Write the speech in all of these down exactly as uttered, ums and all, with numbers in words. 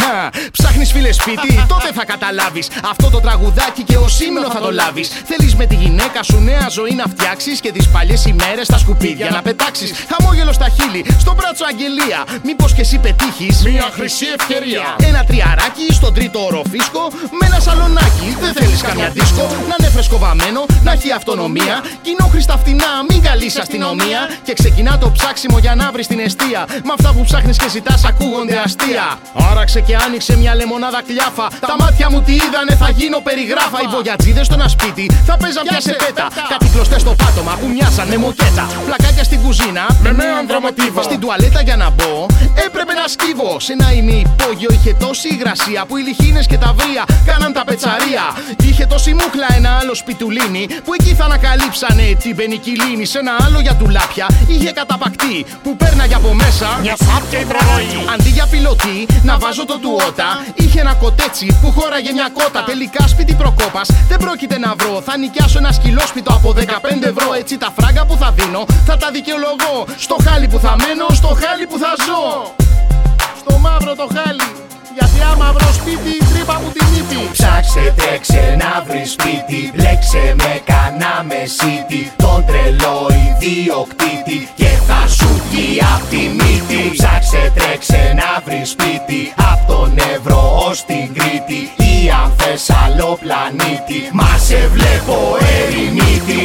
Ψάχνεις φίλε σπίτι, τότε θα καταλάβεις. Αυτό το τραγουδάκι και ο σήμαινο θα το λάβεις. Θέλεις με τη γυναίκα σου νέα ζωή να φτιάξεις και τις παλιές ημέρες στα σκουπίδια να πετάξεις. Χαμόγελο στα χείλη, στο μπράτσο αγγελία. Μήπως και εσύ πετύχεις μια χρυσή ευκαιρία. Ένα τριαράκι στον τρίτο οροφίσκο με ένα σαλονάκι. Δεν θέλεις καμιά δίσκο, να είναι φρεσκοβαμένο, να έχει αυτονομία. Κοινόχρηστα φτηνά, μην καλείς αστυνομία. Και ξεκινά το ψάξιμο για να βρεις την εστία. Μ' αυτά που ψάχνεις και ζητάς ακούγονται αστεία. Άραξε και άνοιξε μια λεμονάδα κλιάφα. Τα μάτια μου τι είδανε, θα γίνω περιγράφα. Οι μπογιατζίδες στο ένα σπίτι θα παίζαν πια σε πέτα. Κάτι κλωστές στο πάτωμα που μοιάσαν με μοκέτα. Πλακάκια στην κουζίνα με με ανδρομοτίβο. Στην τουαλέτα για να μπω έπρεπε να σκύβω. Σε ένα ημιυπόγειο είχε τόση υγρασία που οι λιχίνες και τα βρία κάναν τα πετσαρία. Είχε τόση μούχλα ένα άλλο σπιτουλίνι που εκεί θα ανακαλύψανε την πενικυλίνη. Σε ένα άλλο για τουλάπια είχε καταπακτή που πέρναγε από μέσα μια σάπια υδροροή. Αντί για πιλωτή να βάζω το τουότα, είχε ένα κοτέτσι που χώραγε μια κότα. Τελικά σπίτι προκόπας δεν πρόκειται να βρω. Θα νοικιάσω ένα σκυλόσπιτο από δεκαπέντε ευρώ. Έτσι τα φράγκα που θα δίνω θα τα δικαιολογώ. Στο χάλι που θα μένω, στο χάλι που θα ζω. Στο μαύρο το χάλι, γιατί άμα βρω σπίτι τρύπα μου την μύτη. Ψάξε, τρέξε να βρεις σπίτι. Μπλέξε με κανά μεσίτη. Τον τρελό ιδιοκτήτη και θα σου βγει απ' τη μύτη. Ψάξε, τρέξε να βρεις σπίτι. Απ' τον Εύρο ως την Κρήτη ή αν θες άλλο πλανήτη. Μα σε βλέπω ερημίτη.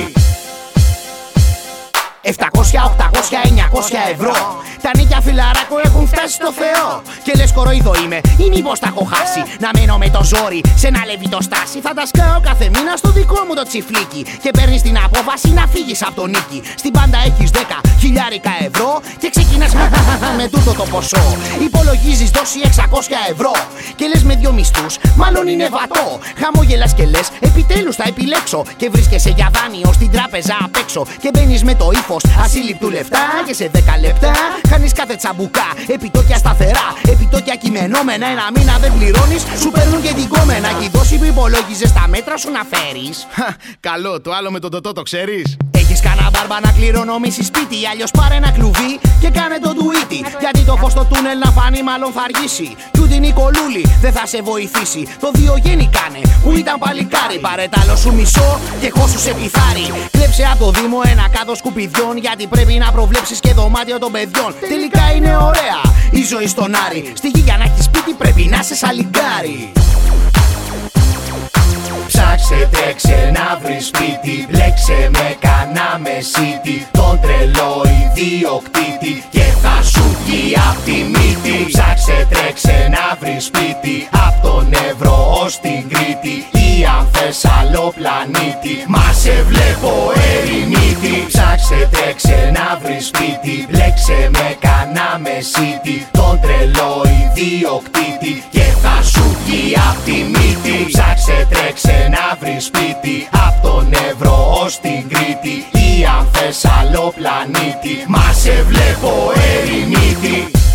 επτακόσια, οκτακόσια, εννιακόσια ευρώ. Τα νίκια φιλαράκο έχουν φτάσει στο Θεό. Και λες κοροϊδό είμαι ή μήπως τα έχω χάσει. Να μένω με το ζόρι σε ένα λεβιτοστάσι. Θα τα σκάω κάθε μήνα στο δικό μου το τσιφλίκι. Και παίρνεις την απόφαση να φύγεις από τον νίκη. Στην πάντα έχεις δέκα χιλιάρικα ευρώ και ξεκινάς με τούτο το ποσό. Υπολογίζεις δώσει εξακόσια ευρώ. Και λες με δυο μισθούς, μάλλον είναι βατό. Χαμόγελας και λες επιτέλους θα επιλέξω. Και βρίσκεσαι για δάνειο στην τράπεζα απ' έξω. Και μπαίνεις με το ύφος ασύλληπτου λεφτά. Και σε δέκα λεπτά χάνεις κάθε τσαμπουκά. Επιτόκια σταθερά, επιτόκια κειμενόμενα. Ένα μήνα δεν πληρώνεις, σου παίρνουν και την κόμενα. Και η δόση που υπολόγιζες τα μέτρα σου να φέρεις. Καλό, το άλλο με τον τοτό το ξέρεις. Έχεις κανένα μπάρμπα να κληρονομήσεις σπίτι. Αλλιώς πάρε ένα κλουβί και κάνε το ντουίτι. Γιατί το φως στο τούνελ να φανεί μάλλον θα αργήσει. Κι ούτε η Νικολούλη δεν θα σε βοηθήσει. Το Διογέννη κάνε που ήταν παλικάρι. Πάρε τ' άλλο σου μισό και χώσου σε πιθάρι. Κλέψε από το Δήμο ένα κάδο σκουπιδιών. Γιατί πρέπει να προβλέψεις και δωμάτιο των παιδιών. Τελικά είναι ωραία η ζωή στον Άρη. Στη γη για να έχεις σπίτι πρέπει να σε σαλιγκάρι. Ψάξε, τρέξε να βρεις σπίτι. Μπλέξε με κανά μεσίτη. Τον τρελό ιδιοκτήτη και θα σου βγει απ' τη μύτη. Ψάξε, τρέξε να βρεις σπίτι. Απ' τον Εύρο ως την Κρήτη ή αν θες άλλο πλανήτη. Μα σε βλέπω ερημίτη. Ψάξε, τρέξε να βρεις σπίτι. Μπλέξε με κανά μεσίτη. Τον τρελό ιδιοκτήτη και θα σου βγει απ' τη μύτη. Ψάξε, τρέξε να βρεις σπίτι. Απ' τον Εύρο ως την Κρήτη ή αν θες άλλο πλανήτη. Μα σε βλέπω ερημίτη.